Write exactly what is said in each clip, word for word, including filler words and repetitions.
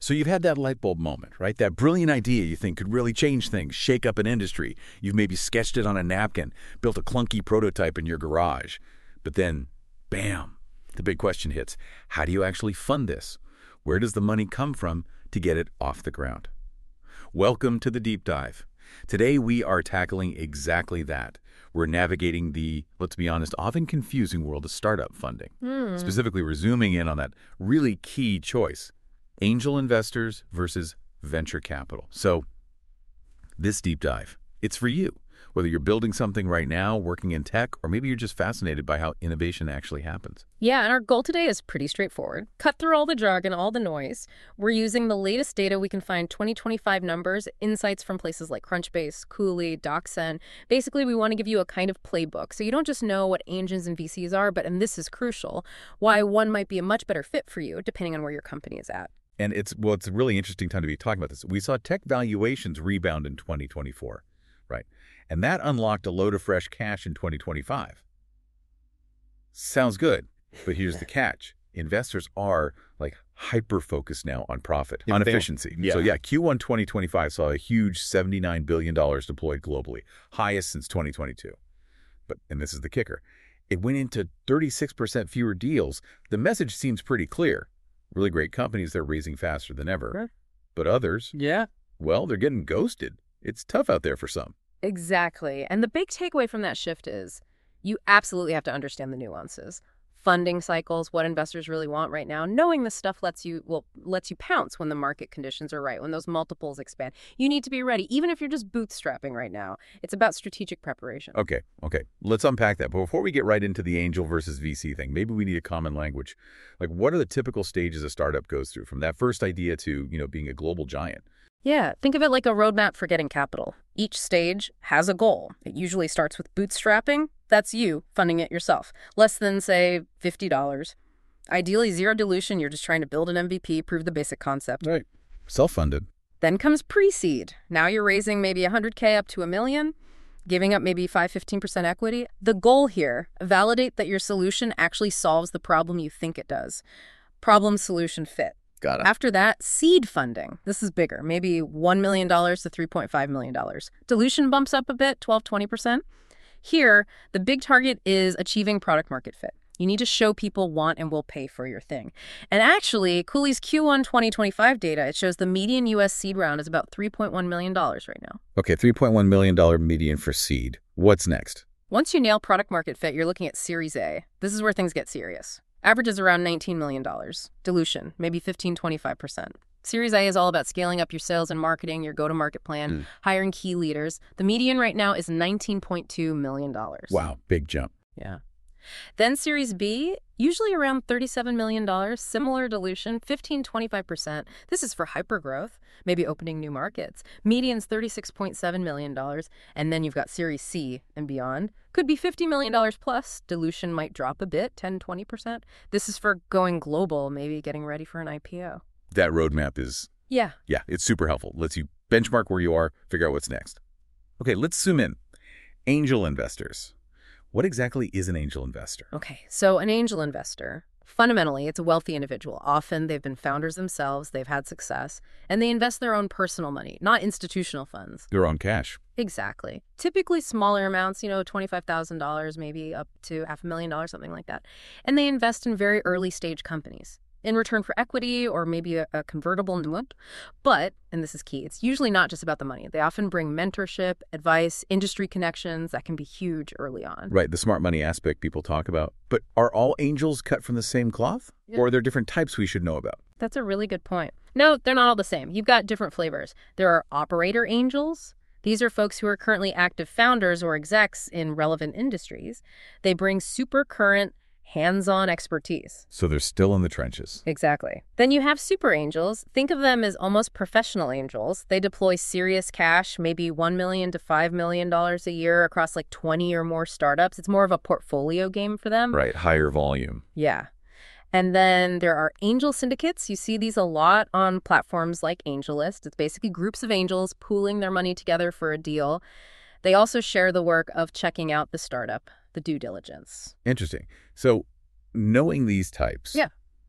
So you've had that light bulb moment, right? That brilliant idea you think could really change things, shake up an industry. You've maybe sketched it on a napkin, built a clunky prototype in your garage. But then, bam, the big question hits. How do you actually fund this? Where does the money come from to get it off the ground? Welcome to the Deep Dive. Today we are tackling exactly that. We're navigating the, let's be honest, often confusing world of startup funding. Mm. Specifically, we're zooming in on that really key choice. Angel investors versus venture capital. So this deep dive, it's for you. Whether you're building something right now, working in tech, or maybe you're just fascinated by how innovation actually happens. Yeah, and our goal today is pretty straightforward. Cut through all the jargon, all the noise. We're using the latest data we can find, twenty twenty-five numbers, insights from places like Crunchbase, Cooley, DocSend. Basically, we want to give you a kind of playbook, so you don't just know what angels and V Cs are, but, and this is crucial, why one might be a much better fit for you, depending on where your company is at. And it's, well, it's a really interesting time to be talking about this. We saw tech valuations rebound in twenty twenty-four, right? And that unlocked a load of fresh cash in twenty twenty-five. Sounds good, but here's the catch. Investors are like hyper-focused now on profit, on efficiency. Yeah. So yeah, Q one twenty twenty-five saw a huge seventy-nine billion dollars deployed globally, highest since twenty twenty-two. But, and this is the kicker, it went into thirty-six percent fewer deals. The message seems pretty clear. Really great companies, they're raising faster than ever. Right. But others, Yeah. well, they're getting ghosted. It's tough out there for some. Exactly. And the big takeaway from that shift is you absolutely have to understand the nuances. Funding cycles, what investors really want right now. Knowing this stuff lets you, well, lets you pounce when the market conditions are right, when those multiples expand. You need to be ready, even if you're just bootstrapping right now. It's about strategic preparation. Okay, okay. Let's unpack that. But before we get right into the angel versus V C thing, maybe we need a common language. Like, what are the typical stages a startup goes through from that first idea to, you know, being a global giant? Yeah, think of it like a roadmap for getting capital. Each stage has a goal. It usually starts with bootstrapping. That's you funding it yourself. Less than, say, fifty dollars. Ideally, zero dilution. You're just trying to build an M V P, prove the basic concept. Right. Self-funded. Then comes pre-seed. Now you're raising maybe one hundred K up to a million, giving up maybe five, fifteen percent equity. The goal here, validate that your solution actually solves the problem you think it does. Problem, solution, fit. Got it. After that, seed funding. This is bigger, maybe one million dollars to three point five million dollars. Dilution bumps up a bit, twelve, twenty percent. Here, the big target is achieving product market fit. You need to show people want and will pay for your thing. And actually, Cooley's Q one twenty twenty-five data, it shows the median U S seed round is about three point one million dollars right now. Okay, three point one million dollars median for seed. What's next? Once you nail product market fit, you're looking at Series A. This is where things get serious. Average is around nineteen million dollars. Dilution, maybe fifteen, twenty-five percent. Series A is all about scaling up your sales and marketing, your go-to-market plan, Mm. hiring key leaders. The median right now is nineteen point two million dollars. Wow, big jump. Yeah. Then Series B, usually around thirty-seven million dollars, similar dilution, fifteen, twenty-five percent. This is for hypergrowth, maybe opening new markets. Median's thirty-six point seven million dollars, and then you've got Series C and beyond. Could be fifty million dollars plus. Dilution might drop a bit, ten, twenty percent. This is for going global, maybe getting ready for an I P O. That roadmap is, Yeah. yeah, it's super helpful. Lets you benchmark where you are, figure out what's next. Okay, let's zoom in. Angel investors. What exactly is an angel investor? Okay, so an angel investor, fundamentally, it's a wealthy individual. Often they've been founders themselves, they've had success, and they invest their own personal money, not institutional funds. Their own cash. Exactly. Typically smaller amounts, you know, twenty-five thousand dollars, maybe up to half a million dollars, something like that. And they invest in very early stage companies in return for equity or maybe a, a convertible note. But, and this is key, it's usually not just about the money. They often bring mentorship, advice, industry connections that can be huge early on. Right, the smart money aspect people talk about. But are all angels cut from the same cloth? Yeah. Or are there different types we should know about? That's a really good point. No, they're not all the same. You've got different flavors. There are operator angels. These are folks who are currently active founders or execs in relevant industries. They bring super current, hands-on expertise. So they're still in the trenches. Exactly. Then you have super angels. Think of them as almost professional angels. They deploy serious cash, maybe one million dollars to five million dollars a year across like twenty or more startups. It's more of a portfolio game for them. Right, higher volume. Yeah. And then there are angel syndicates. You see these a lot on platforms like AngelList. It's basically groups of angels pooling their money together for a deal. They also share the work of checking out the startup, the due diligence. Interesting. So knowing these types, Yeah.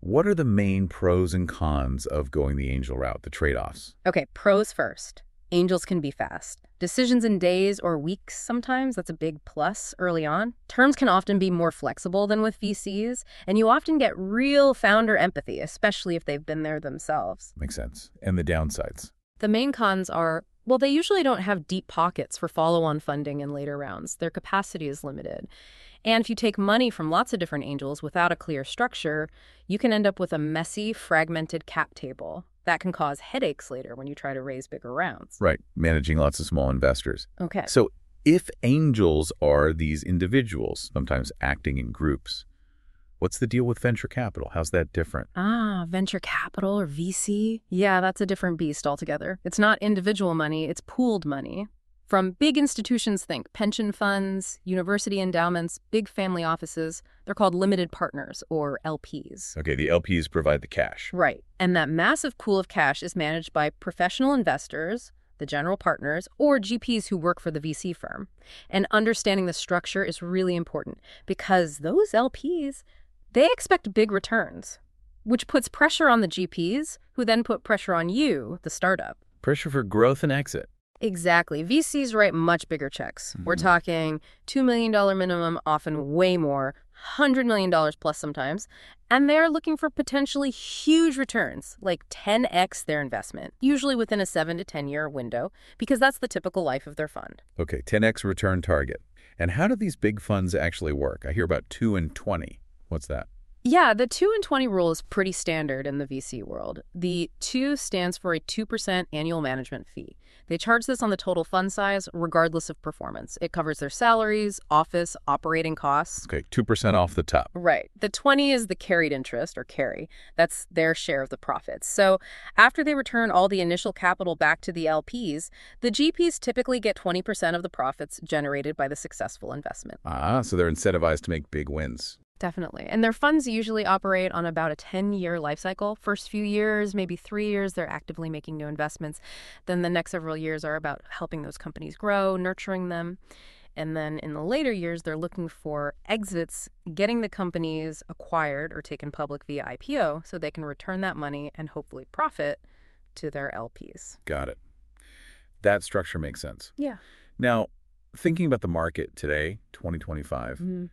What are the main pros and cons of going the angel route, the trade-offs? Okay, pros first. Angels can be fast. Decisions in days or weeks sometimes, that's a big plus early on. Terms can often be more flexible than with V Cs, and you often get real founder empathy, especially if they've been there themselves. Makes sense. And the downsides? The main cons are, well, they usually don't have deep pockets for follow-on funding in later rounds. Their capacity is limited. And if you take money from lots of different angels without a clear structure, you can end up with a messy, fragmented cap table. That can cause headaches later when you try to raise bigger rounds. Right, managing lots of small investors. Okay. So if angels are these individuals, sometimes acting in groups, what's the deal with venture capital? How's that different? Ah, venture capital or V C? Yeah, that's a different beast altogether. It's not individual money, it's pooled money. From big institutions, think pension funds, university endowments, big family offices. They're called limited partners, or L Ps. Okay, the L Ps provide the cash. Right. And that massive pool of cash is managed by professional investors, the general partners, or G Ps who work for the V C firm. And understanding the structure is really important because those L Ps, they expect big returns, which puts pressure on the G Ps, who then put pressure on you, the startup. Pressure for growth and exit. Exactly. V Cs write much bigger checks. Mm-hmm. We're talking two million dollars minimum, often way more, one hundred million dollars plus sometimes. And they're looking for potentially huge returns, like ten x their investment, usually within a seven to ten year window, because that's the typical life of their fund. Okay, ten x return target. And how do these big funds actually work? I hear about two and twenty. What's that? Yeah, the two and twenty rule is pretty standard in the V C world. The two stands for a two percent annual management fee. They charge this on the total fund size, regardless of performance. It covers their salaries, office, operating costs. Okay, two percent off the top. Right. The twenty is the carried interest, or carry. That's their share of the profits. So after they return all the initial capital back to the L Ps, the G Ps typically get twenty percent of the profits generated by the successful investment. Ah, so they're incentivized to make big wins. Definitely. And their funds usually operate on about a ten year life cycle. First few years, maybe three years, they're actively making new investments. Then the next several years are about helping those companies grow, nurturing them. And then in the later years, they're looking for exits, getting the companies acquired or taken public via I P O so they can return that money and hopefully profit to their L Ps. Got it. That structure makes sense. Yeah. Now, thinking about the market today, twenty twenty-five, Mm-hmm.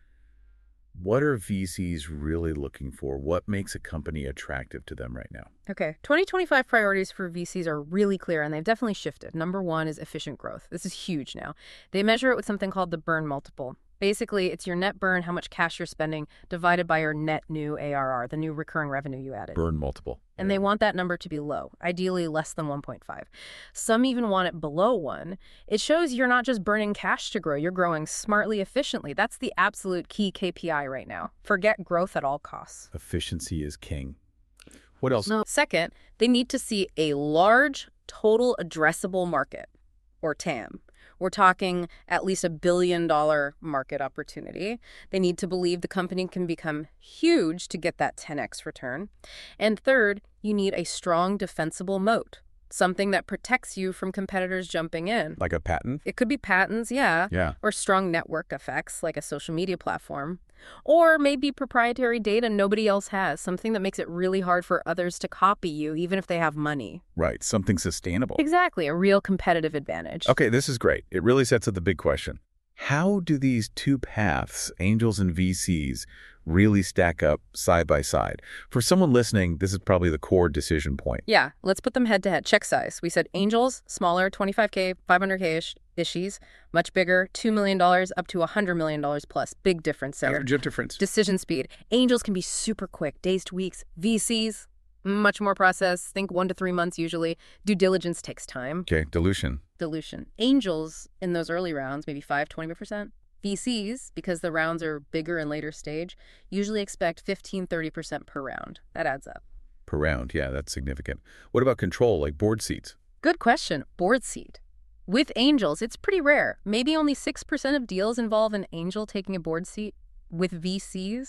what are V Cs really looking for? What makes a company attractive to them right now? Okay, twenty twenty-five priorities for V Cs are really clear, and they've definitely shifted. Number one is efficient growth. This is huge now. They measure it with something called the burn multiple. Basically, it's your net burn, how much cash you're spending, divided by your net new A R R, the new recurring revenue you added. Burn multiple. And they want that number to be low, ideally less than one point five. Some even want it below one. It shows you're not just burning cash to grow, you're growing smartly, efficiently. That's the absolute key K P I right now. Forget growth at all costs. Efficiency is king. What else? No. Second, they need to see a large total addressable market, or T A M. We're talking at least a billion dollar market opportunity. They need to believe the company can become huge to get that ten x return. And third, you need a strong defensible moat, something that protects you from competitors jumping in. Like a patent? It could be patents, yeah, Yeah. or strong network effects like a social media platform. Or maybe proprietary data nobody else has, something that makes it really hard for others to copy you, even if they have money. Right, something sustainable. Exactly, a real competitive advantage. Okay, this is great. It really sets up the big question. How do these two paths, angels and V Cs, really stack up side by side? For someone listening, this is probably the core decision point. Yeah, let's put them head to head. Check size. We said angels, smaller, twenty-five K, five hundred K-ish, issues, much bigger, two million dollars up to one hundred million dollars plus. Big difference there. Huge difference. Decision speed. Angels can be super quick, days to weeks. V Cs, much more process. Think one to three months usually. Due diligence takes time. Okay, dilution. Dilution. Angels in those early rounds, maybe five, twenty percent. V Cs, because the rounds are bigger and later stage, usually expect fifteen, thirty percent per round. That adds up. Per round, yeah, that's significant. What about control, like board seats? Good question. Board seat. With angels, it's pretty rare. Maybe only six percent of deals involve an angel taking a board seat. With V Cs,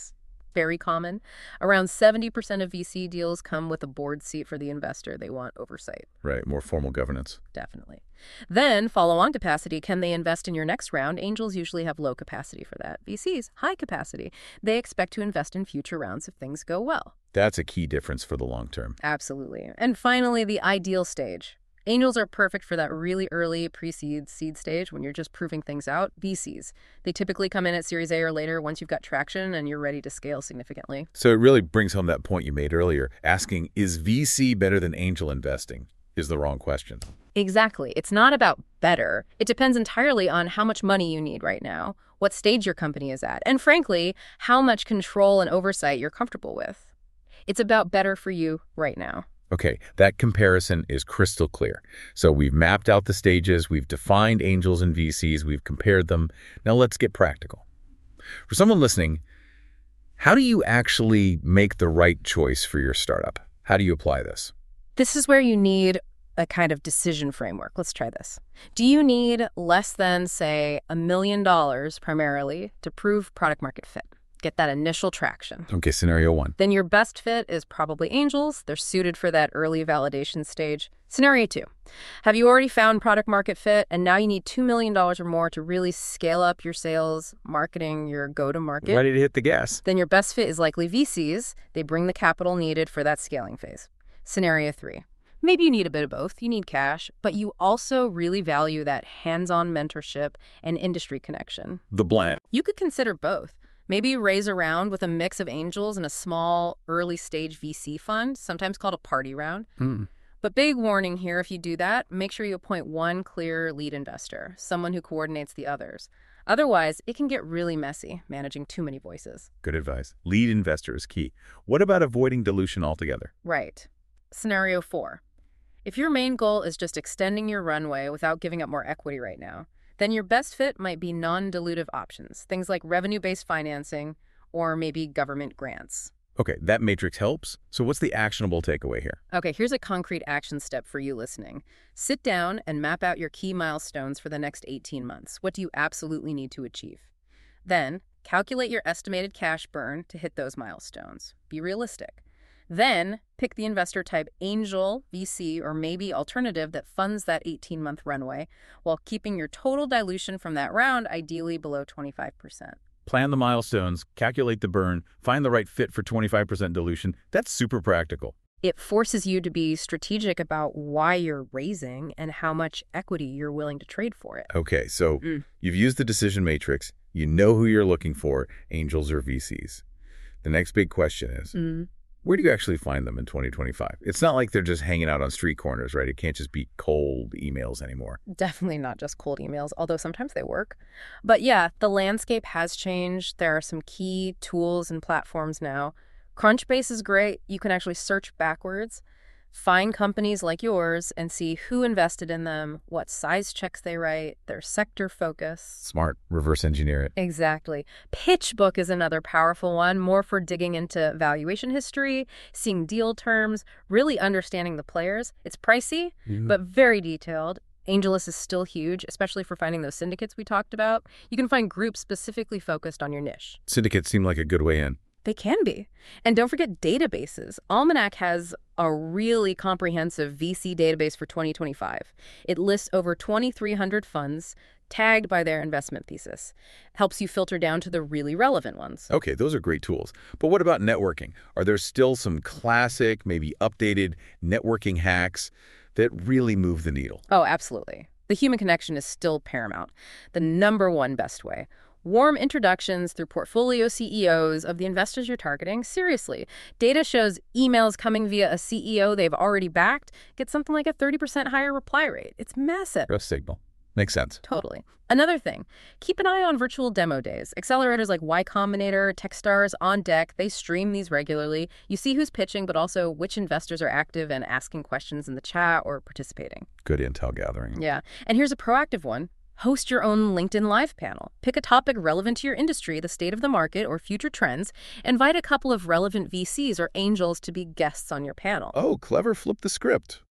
very common. Around seventy percent of V C deals come with a board seat for the investor. They want oversight. Right, more formal governance. Definitely. Then, follow-on capacity. Can they invest in your next round? Angels usually have low capacity for that. V Cs, high capacity. They expect to invest in future rounds if things go well. That's a key difference for the long term. Absolutely. And finally, the ideal stage. Angels are perfect for that really early pre-seed seed stage when you're just proving things out. V Cs. They typically come in at Series A or later once you've got traction and you're ready to scale significantly. So it really brings home that point you made earlier. Asking, is V C better than angel investing, is the wrong question. Exactly. It's not about better. It depends entirely on how much money you need right now, what stage your company is at, and frankly, how much control and oversight you're comfortable with. It's about better for you right now. Okay, that comparison is crystal clear. So we've mapped out the stages, we've defined angels and V Cs, we've compared them. Now let's get practical. For someone listening, how do you actually make the right choice for your startup? How do you apply this? This is where you need a kind of decision framework. Let's try this. Do you need less than, say, a million dollars primarily to prove product market fit? Get that initial traction. Okay, scenario one. Then your best fit is probably angels. They're suited for that early validation stage. Scenario two. Have you already found product market fit and now you need two million dollars or more to really scale up your sales, marketing, your go-to-market? Ready to hit the gas. Then your best fit is likely V Cs. They bring the capital needed for that scaling phase. Scenario three. Maybe you need a bit of both. You need cash, but you also really value that hands-on mentorship and industry connection. The blend. You could consider both. Maybe you raise a round with a mix of angels and a small early-stage V C fund, sometimes called a party round. Hmm. But big warning here, if you do that, make sure you appoint one clear lead investor, someone who coordinates the others. Otherwise, it can get really messy managing too many voices. Good advice. Lead investor is key. What about avoiding dilution altogether? Right. Scenario four. If your main goal is just extending your runway without giving up more equity right now, then your best fit might be non-dilutive options, things like revenue-based financing or maybe government grants. Okay, that matrix helps. So what's the actionable takeaway here? Okay, here's a concrete action step for you listening. Sit down and map out your key milestones for the next eighteen months. What do you absolutely need to achieve? Then, calculate your estimated cash burn to hit those milestones. Be realistic. Then, pick the investor type angel, V C, or maybe alternative that funds that eighteen-month runway while keeping your total dilution from that round ideally below twenty-five percent. Plan the milestones, calculate the burn, find the right fit for twenty-five percent dilution. That's super practical. It forces you to be strategic about why you're raising and how much equity you're willing to trade for it. Okay, so Mm. you've used the decision matrix. You know who you're looking for, angels or V Cs. The next big question is, Mm. where do you actually find them in twenty twenty-five? It's not like they're just hanging out on street corners, right? It can't just be cold emails anymore. Definitely not just cold emails, although sometimes they work. But yeah, the landscape has changed. There are some key tools and platforms now. Crunchbase is great. You can actually search backwards, find companies like yours, and see who invested in them, what size checks they write, their sector focus. Smart. Reverse engineer it. Exactly. PitchBook is another powerful one, more for digging into valuation history, seeing deal terms, really understanding the players. It's pricey, Mhm. but very detailed. AngelList is still huge, especially for finding those syndicates we talked about. You can find groups specifically focused on your niche. Syndicates seem like a good way in. They can be. And don't forget databases. Almanac has a really comprehensive V C database for twenty twenty-five. It lists over twenty-three hundred funds tagged by their investment thesis. Helps you filter down to the really relevant ones. Okay, those are great tools. But what about networking? Are there still some classic, maybe updated networking hacks that really move the needle? Oh, absolutely. The human connection is still paramount. The number one best way. Warm introductions through portfolio C E Os of the investors you're targeting. Seriously, data shows emails coming via a C E O they've already backed get something like a thirty percent higher reply rate. It's massive. Trust signal. Makes sense. Totally. Another thing, keep an eye on virtual demo days. Accelerators like Y Combinator, Techstars, On Deck, they stream these regularly. You see who's pitching, but also which investors are active and asking questions in the chat or participating. Good intel gathering. Yeah. And here's a proactive one. Host your own LinkedIn Live panel. Pick a topic relevant to your industry, the state of the market, or future trends. Invite a couple of relevant V Cs or angels to be guests on your panel. Oh, clever. Flip the script.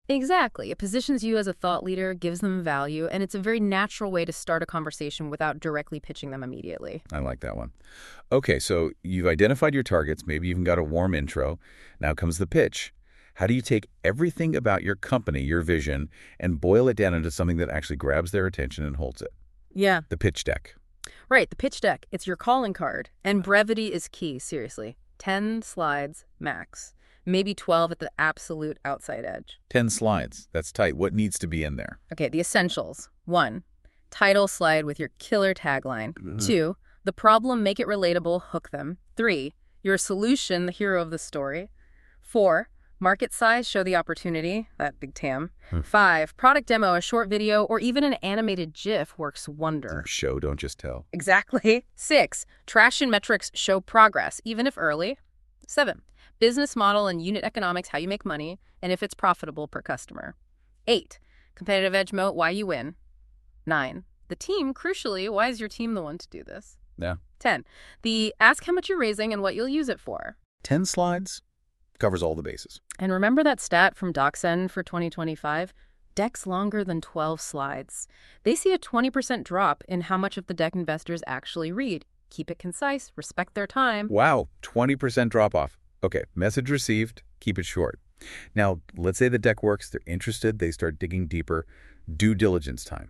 Exactly. It positions you as a thought leader, gives them value, and it's a very natural way to start a conversation without directly pitching them immediately. I like that one. Okay, so you've identified your targets, maybe even got a warm intro. Now comes the pitch. How do you take everything about your company, your vision, and boil it down into something that actually grabs their attention and holds it? Yeah. The pitch deck. Right, the pitch deck. It's your calling card. And brevity is key, seriously. ten slides max. Maybe twelve at the absolute outside edge. ten slides. That's tight. What needs to be in there? Okay, the essentials. One, title slide with your killer tagline. Mm-hmm. Two, the problem, make it relatable, hook them. Three, your solution, the hero of the story. Four, market size, show the opportunity, that big T A M. Hmm. Five, product demo, a short video, or even an animated GIF works wonder. Show, don't just tell. Exactly. Six, traction metrics show progress, even if early. Seven, business model and unit economics, how you make money, and if it's profitable per customer. Eight, competitive edge moat, why you win. Nine, the team, crucially, why is your team the one to do this? Yeah. Ten, the ask how much you're raising and what you'll use it for. ten slides covers all the bases. And remember that stat from DocSend for twenty twenty-five? Decks longer than twelve slides. They see a twenty percent drop in how much of the deck investors actually read. Keep it concise, respect their time. Wow, twenty percent drop off. Okay, message received, keep it short. Now, let's say the deck works, they're interested, they start digging deeper. Due diligence time.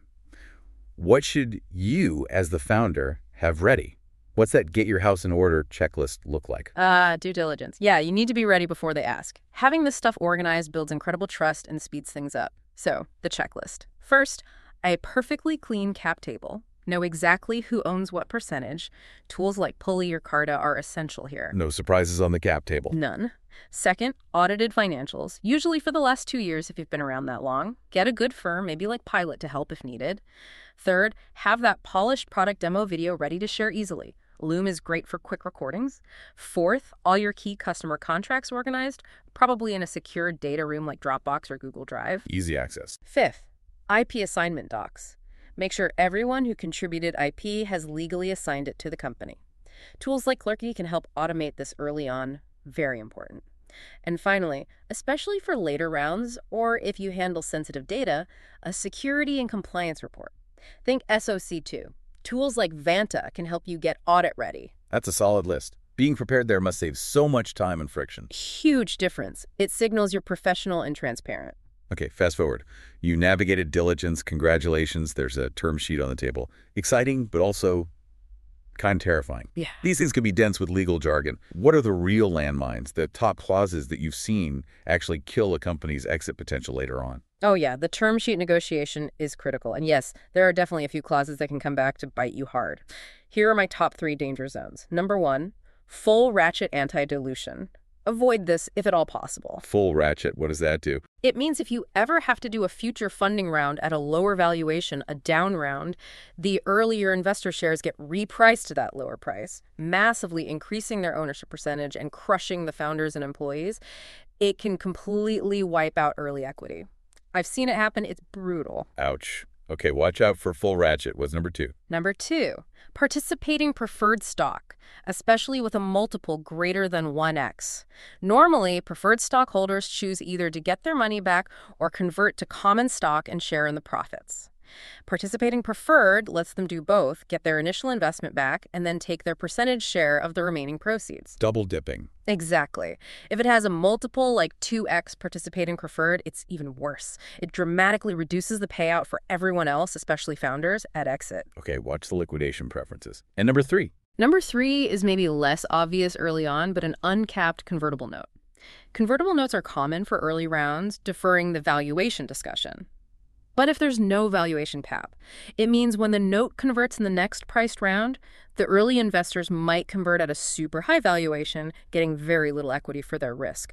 What should you, as the founder, have ready? What's that get your house in order checklist look like? Uh, due diligence. Yeah, you need to be ready before they ask. Having this stuff organized builds incredible trust and speeds things up. So, the checklist. First, a perfectly clean cap table. Know exactly who owns what percentage. Tools like Pulley or Carta are essential here. No surprises on the cap table. None. Second, audited financials, usually for the last two years if you've been around that long. Get a good firm, maybe like Pilot, to help if needed. Third, have that polished product demo video ready to share easily. Loom is great for quick recordings. Fourth, all your key customer contracts organized, probably in a secure data room like Dropbox or Google Drive. Easy access. Fifth, I P assignment docs. Make sure everyone who contributed I P has legally assigned it to the company. Tools like Clerky can help automate this early on. Very important. And finally, especially for later rounds, or if you handle sensitive data, a security and compliance report. Think S O C two. Tools like Vanta can help you get audit ready. That's a solid list. Being prepared there must save so much time and friction. Huge difference. It signals you're professional and transparent. Okay, fast forward. You navigated diligence. Congratulations. There's a term sheet on the table. Exciting, but also kind of terrifying. Yeah. These things can be dense with legal jargon. What are the real landmines, the top clauses that you've seen actually kill a company's exit potential later on? Oh, yeah. The term sheet negotiation is critical. And yes, there are definitely a few clauses that can come back to bite you hard. Here are my top three danger zones. Number one, full ratchet anti-dilution. Avoid this if at all possible. Full ratchet, what does that do? It means if you ever have to do a future funding round at a lower valuation, a down round, the earlier investor shares get repriced to that lower price, massively increasing their ownership percentage and crushing the founders and employees. It can completely wipe out early equity. I've seen it happen. It's brutal. Ouch. Okay, watch out for full ratchet. What's number two? Number two, participating preferred stock, especially with a multiple greater than one x. Normally, preferred stockholders choose either to get their money back or convert to common stock and share in the profits. Participating preferred lets them do both, get their initial investment back, and then take their percentage share of the remaining proceeds. Double dipping. Exactly. If it has a multiple like two x participating preferred, it's even worse. It dramatically reduces the payout for everyone else, especially founders, at exit. Okay, watch the liquidation preferences. And number three. Number three is maybe less obvious early on, but an uncapped convertible note. Convertible notes are common for early rounds, deferring the valuation discussion. But if there's no valuation cap, it means when the note converts in the next priced round, the early investors might convert at a super high valuation, getting very little equity for their risk.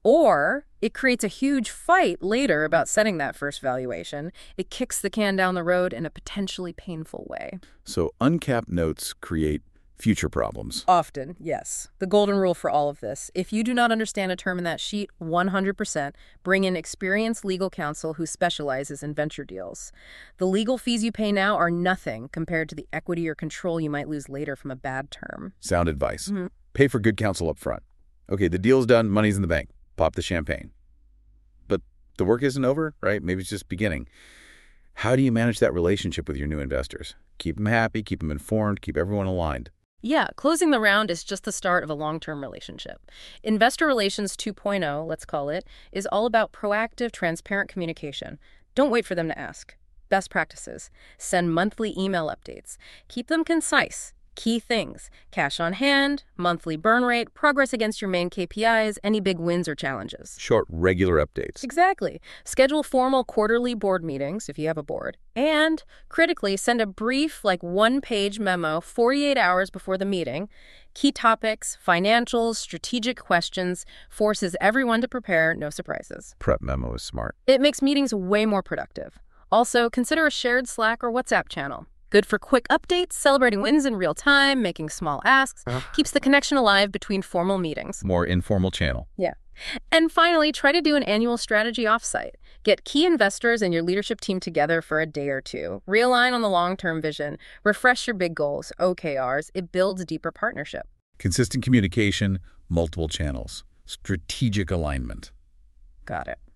Or it creates a huge fight later about setting that first valuation. It kicks the can down the road in a potentially painful way. So uncapped notes create future problems. Often, yes. The golden rule for all of this: if you do not understand a term in that sheet, one hundred percent bring in experienced legal counsel who specializes in venture deals. The legal fees you pay now are nothing compared to the equity or control you might lose later from a bad term. Sound advice. Mm-hmm. Pay for good counsel up front. Okay, the deal's done, money's in the bank. Pop the champagne. But The work isn't over, right? Maybe it's just beginning. How do you manage that relationship with your new investors? Keep them happy, keep them informed, keep everyone aligned. Yeah, closing the round is just the start of a long-term relationship. Investor Relations two point oh, let's call it, is all about proactive, transparent communication. Don't wait for them to ask. Best practices. Send monthly email updates. Keep them concise. Key things: cash on hand, monthly burn rate, progress against your main K P Is, any big wins or challenges. Short, regular updates. Exactly. Schedule formal quarterly board meetings, if you have a board. And, critically, send a brief, like one-page memo forty-eight hours before the meeting. Key topics, financials, strategic questions, forces everyone to prepare, no surprises. Prep memo is smart. It makes meetings way more productive. Also, consider a shared Slack or WhatsApp channel. Good for quick updates, celebrating wins in real time, making small asks, uh, keeps the connection alive between formal meetings. More informal channel. Yeah. And finally, try to do an annual strategy offsite. Get key investors and your leadership team together for a day or two. Realign on the long-term vision. Refresh your big goals, O K Rs. It builds a deeper partnership. Consistent communication, multiple channels, strategic alignment. Got it.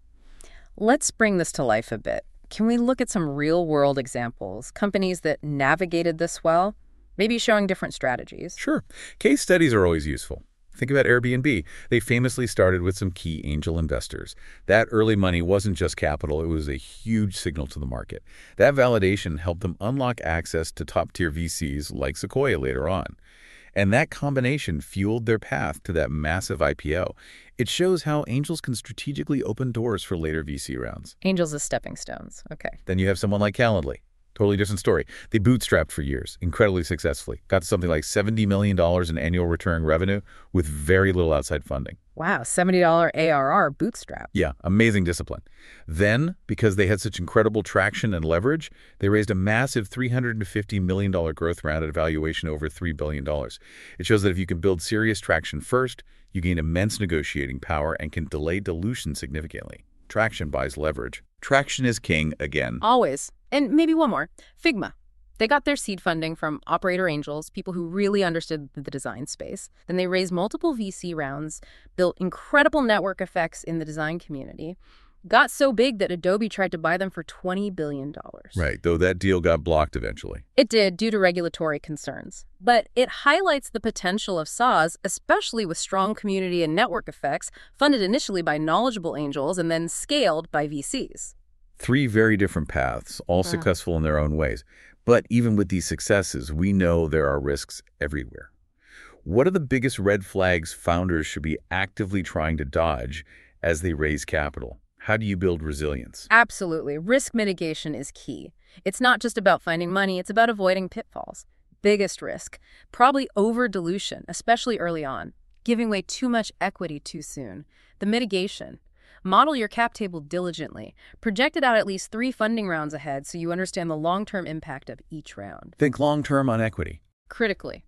Let's bring this to life a bit. Can we look at some real-world examples, companies that navigated this well, maybe showing different strategies? Sure. Case studies are always useful. Think about Airbnb. They famously started with some key angel investors. That early money wasn't just capital, it was a huge signal to the market. That validation helped them unlock access to top-tier V Cs like Sequoia later on. And that combination fueled their path to that massive I P O. It shows how angels can strategically open doors for later V C rounds. Angels as stepping stones. Okay. Then you have someone like Calendly. Totally different story. They bootstrapped for years, incredibly successfully. Got to something like seventy million dollars in annual recurring revenue with very little outside funding. Wow, seventy dollars A R R bootstrap. Yeah, amazing discipline. Then, because they had such incredible traction and leverage, they raised a massive three hundred fifty million dollars growth round at a valuation over three billion dollars. It shows that if you can build serious traction first, you gain immense negotiating power and can delay dilution significantly. Traction buys leverage. Traction is king again. Always. And maybe one more. Figma. They got their seed funding from operator angels, people who really understood the design space. Then they raised multiple V C rounds, built incredible network effects in the design community, got so big that Adobe tried to buy them for twenty billion dollars. Right, though that deal got blocked eventually. It did, due to regulatory concerns. But it highlights the potential of S A As, especially with strong community and network effects, funded initially by knowledgeable angels and then scaled by V Cs. Three very different paths, all Mm. successful in their own ways. But even with these successes, we know there are risks everywhere. What are the biggest red flags founders should be actively trying to dodge as they raise capital? How do you build resilience? Absolutely. Risk mitigation is key. It's not just about finding money, it's about avoiding pitfalls. Biggest risk, probably over-dilution, especially early on. Giving away too much equity too soon. The mitigation. Model your cap table diligently. Project it out at least three funding rounds ahead so you understand the long-term impact of each round. Think long-term on equity. Critically.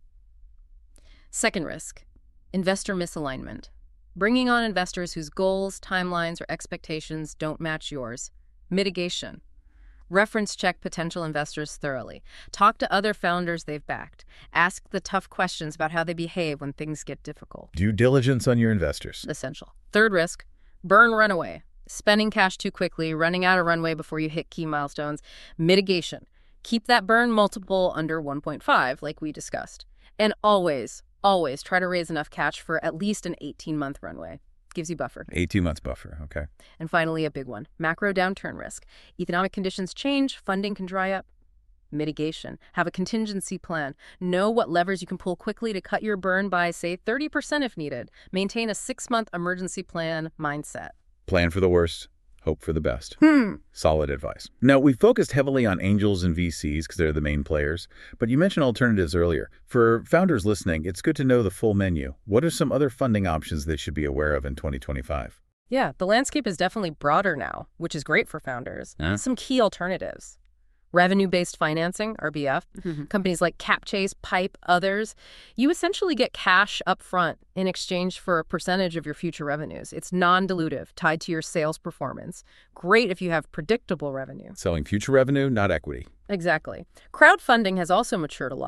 Second risk, investor misalignment. Bringing on investors whose goals, timelines, or expectations don't match yours. Mitigation. Reference check potential investors thoroughly. Talk to other founders they've backed. Ask the tough questions about how they behave when things get difficult. Due diligence on your investors. Essential. Third risk, burn runaway. Spending cash too quickly, running out of runway before you hit key milestones. Mitigation. Keep that burn multiple under one point five, like we discussed. And always, always try to raise enough cash for at least an eighteen-month runway. Gives you buffer. eighteen months buffer, okay. And finally, a big one, macro downturn risk. Economic conditions change, funding can dry up. Mitigation. Have a contingency plan. Know what levers you can pull quickly to cut your burn by, say, thirty percent if needed. Maintain a six-month emergency plan mindset. Plan for the worst, hope for the best. Hmm. Solid advice. Now, we focused heavily on angels and V Cs because they're the main players, but you mentioned alternatives earlier. For founders listening, it's good to know the full menu. What are some other funding options they should be aware of in twenty twenty-five? Yeah, the landscape is definitely broader now, which is great for founders. Huh? Some key alternatives. Revenue-based financing, R B F, Mm-hmm. companies like CapChase, Pipe, others. You essentially get cash up front in exchange for a percentage of your future revenues. It's non-dilutive, tied to your sales performance. Great if you have predictable revenue. Selling future revenue, not equity. Exactly. Crowdfunding has also matured a lot.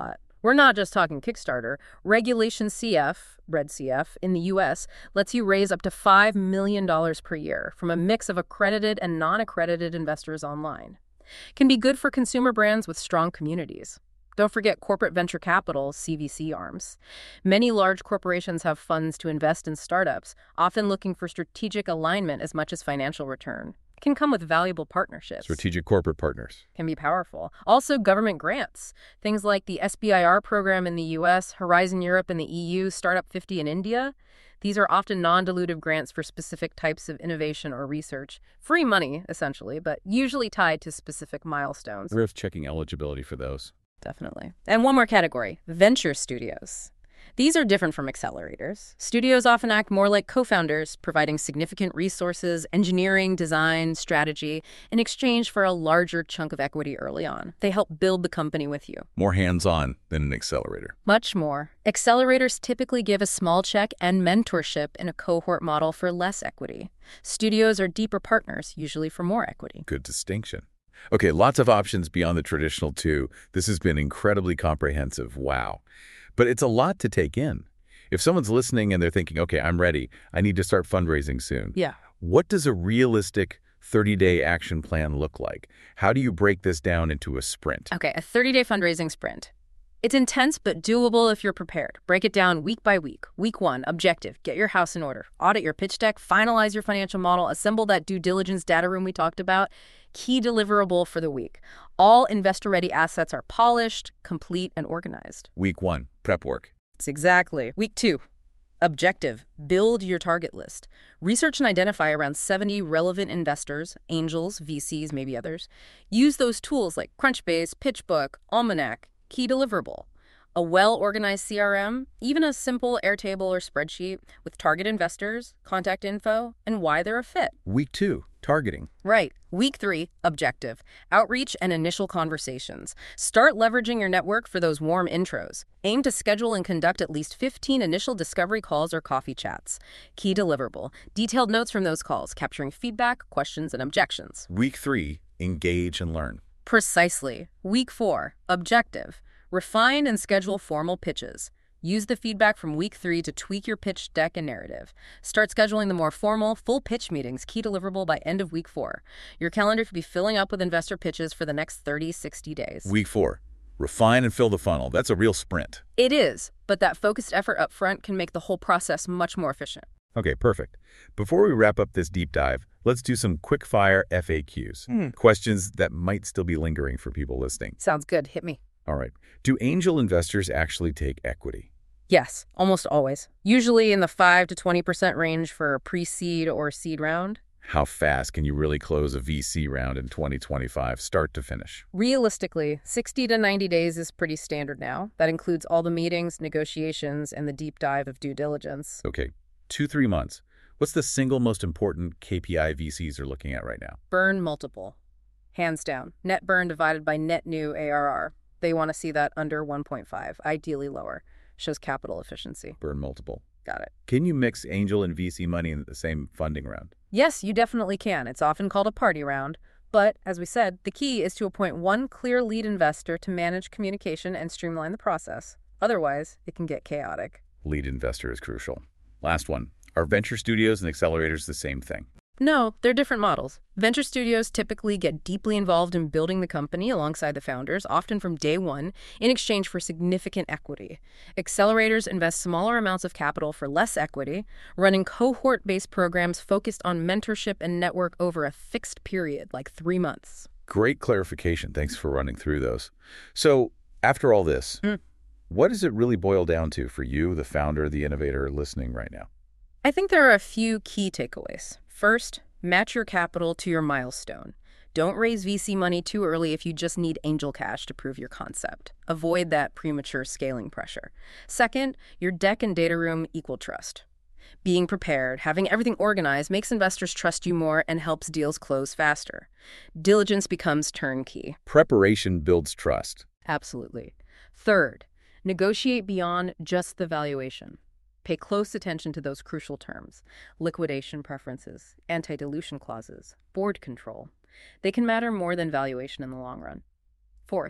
We're not just talking Kickstarter. Regulation C F, Red C F, in the U S lets you raise up to five million dollars per year from a mix of accredited and non-accredited investors online. Can be good for consumer brands with strong communities. Don't forget corporate venture capital, C V C arms. Many large corporations have funds to invest in startups, often looking for strategic alignment as much as financial return. Can come with valuable partnerships. Strategic corporate partners. Can be powerful. Also, government grants. Things like the S B I R program in the U S, Horizon Europe in the E U, Startup fifty in India. These are often non-dilutive grants for specific types of innovation or research. Free money, essentially, but usually tied to specific milestones. Worth checking eligibility for those. Definitely. And one more category, venture studios. These are different from accelerators. Studios often act more like co-founders, providing significant resources, engineering, design, strategy, in exchange for a larger chunk of equity early on. They help build the company with you. More hands-on than an accelerator. Much more. Accelerators typically give a small check and mentorship in a cohort model for less equity. Studios are deeper partners, usually for more equity. Good distinction. Okay, lots of options beyond the traditional two. This has been incredibly comprehensive. Wow. But it's a lot to take in. If someone's listening and they're thinking, okay, I'm ready, I need to start fundraising soon. Yeah. What does a realistic thirty-day action plan look like? How do you break this down into a sprint? Okay, a thirty-day fundraising sprint. It's intense but doable if you're prepared. Break it down week by week. Week one, objective. Get your house in order. Audit your pitch deck. Finalize your financial model. Assemble that due diligence data room we talked about. Key deliverable for the week. All investor-ready assets are polished, complete, and organized. Week one, prep work. It's exactly. Week two, objective. Build your target list. Research and identify around seventy relevant investors, angels, V Cs, maybe others. Use those tools like Crunchbase, PitchBook, Almanac. Key deliverable. A well-organized C R M, even a simple Airtable or spreadsheet with target investors, contact info, and why they're a fit. Week two, targeting. Right. Week three, objective. Outreach and initial conversations. Start leveraging your network for those warm intros. Aim to schedule and conduct at least fifteen initial discovery calls or coffee chats. Key deliverable. Detailed notes from those calls, capturing feedback, questions, and objections. Week three, engage and learn. Precisely. Week four, objective. Refine and schedule formal pitches. Use the feedback from week three to tweak your pitch deck and narrative. Start scheduling the more formal, full pitch meetings, key deliverable by end of week four. Your calendar could be filling up with investor pitches for the next thirty, sixty days. Week four, refine and fill the funnel. That's a real sprint. It is, but that focused effort up front can make the whole process much more efficient. Okay, perfect. Before we wrap up this deep dive, let's do some quick-fire F A Qs. Mm. Questions that might still be lingering for people listening. Sounds good. Hit me. All right. Do angel investors actually take equity? Yes, almost always. Usually in the five to twenty percent range for a pre-seed or seed round. How fast can you really close a V C round in twenty twenty-five, start to finish? Realistically, sixty to ninety days is pretty standard now. That includes all the meetings, negotiations, and the deep dive of due diligence. Okay, two, three months. What's the single most important K P I V Cs are looking at right now? Burn multiple. Hands down. Net burn divided by net new A R R. They want to see that under one point five, ideally lower. Shows capital efficiency. Burn multiple. Got it. Can you mix angel and V C money in the same funding round? Yes, you definitely can. It's often called a party round. But, as we said, the key is to appoint one clear lead investor to manage communication and streamline the process. Otherwise, it can get chaotic. Lead investor is crucial. Last one. Are venture studios and accelerators the same thing? No, they're different models. Venture studios typically get deeply involved in building the company alongside the founders, often from day one, in exchange for significant equity. Accelerators invest smaller amounts of capital for less equity, running cohort-based programs focused on mentorship and network over a fixed period, like three months. Great clarification. Thanks for running through those. So, after all this, mm. what does it really boil down to for you, the founder, the innovator listening right now? I think there are a few key takeaways. First, match your capital to your milestone. Don't raise V C money too early if you just need angel cash to prove your concept. Avoid that premature scaling pressure. Second, your deck and data room equal trust. Being prepared, having everything organized makes investors trust you more and helps deals close faster. Diligence becomes turnkey. Preparation builds trust. Absolutely. Third, negotiate beyond just the valuation. Pay close attention to those crucial terms: liquidation preferences, anti-dilution clauses, board control. They can matter more than valuation in the long run. Fourth,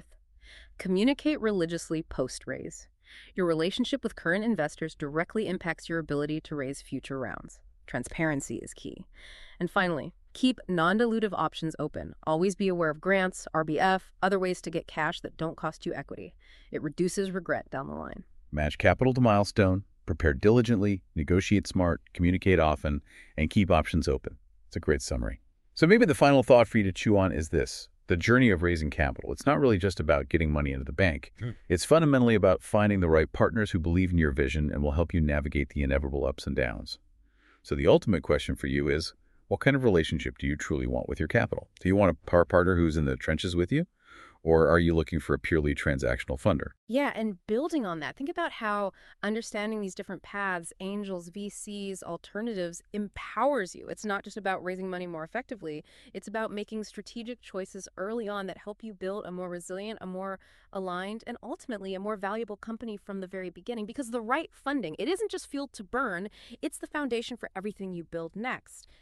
Communicate religiously post-raise. Your relationship with current investors directly impacts your ability to raise future rounds. Transparency is key. And finally, keep non-dilutive options open. Always be aware of grants, R B F, other ways to get cash that don't cost you equity. It reduces regret down the line. Match capital to milestone, prepare diligently, negotiate smart, communicate often, and keep options open. It's a great summary. So maybe the final thought for you to chew on is this. The journey of raising capital. It's not really just about getting money into the bank. Hmm. It's fundamentally about finding the right partners who believe in your vision and will help you navigate the inevitable ups and downs. So the ultimate question for you is, what kind of relationship do you truly want with your capital? Do you want a par partner who's in the trenches with you? Or are you looking for a purely transactional funder? Yeah, and building on that, think about how understanding these different paths, angels, V Cs, alternatives, empowers you. It's not just about raising money more effectively. It's about making strategic choices early on that help you build a more resilient, a more aligned, and ultimately a more valuable company from the very beginning. Because the right funding, it isn't just fuel to burn, it's the foundation for everything you build next.